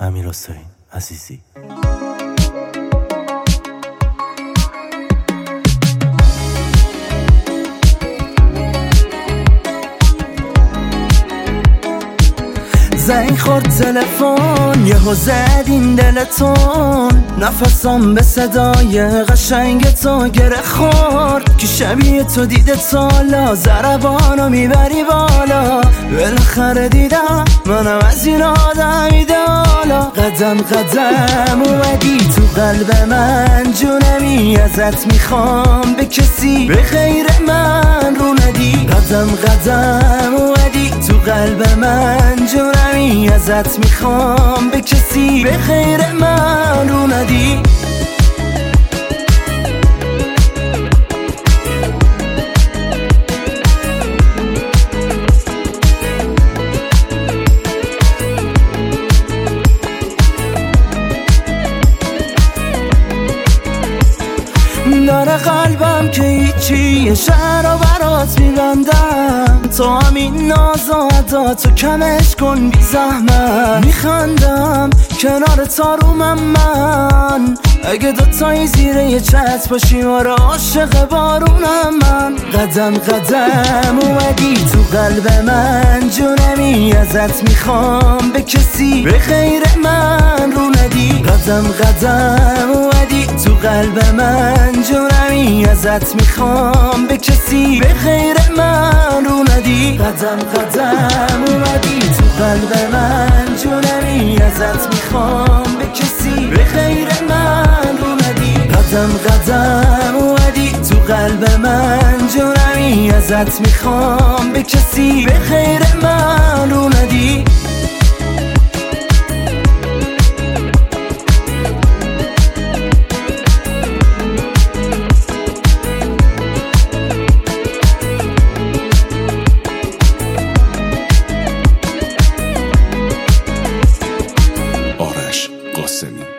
امیرحسین عزیزی. زنگ خورد تلفن یهو زد این دلتون، نفسم به صدای قشنگ تو گره خورد که شبیه تو دیده سالا ضربانو میبری بالا. بالاخره دیدم منم از این آدم ایدالا. قدم قدم اومدی تو قلب من جونمی، ازت میخوام به کسی به غیر من رو ندی. قدم قدم اومدی تو قلب من جونمی، ازت میخوام به کسی به غیر من رو ندی. داره قلبم که هیچی یه شهر رو برات میبندم، تو همین ناز و عداتو کمش کن بی زحمت. میخندم کنار تارومم من، اگه دوتایی زیر یه چت باشیم آره عاشق بارونم من. قدم قدم اومدی تو قلب من جونمی، ازت میخوام به کسی به غیر من رو ندی. قدم قدم اومدی تو قلب من جونمی، ازت میخوام به کسی به غیر من رو ندی. قدم قدم اومدی تو قلب من جونمی، ازت میخوام به کسی به غیر من رو ندی. قدم قدم اومدی تو قلب من جونمی، ازت میخوام به کسی به غیر من رو ندی. آرش قاسمی.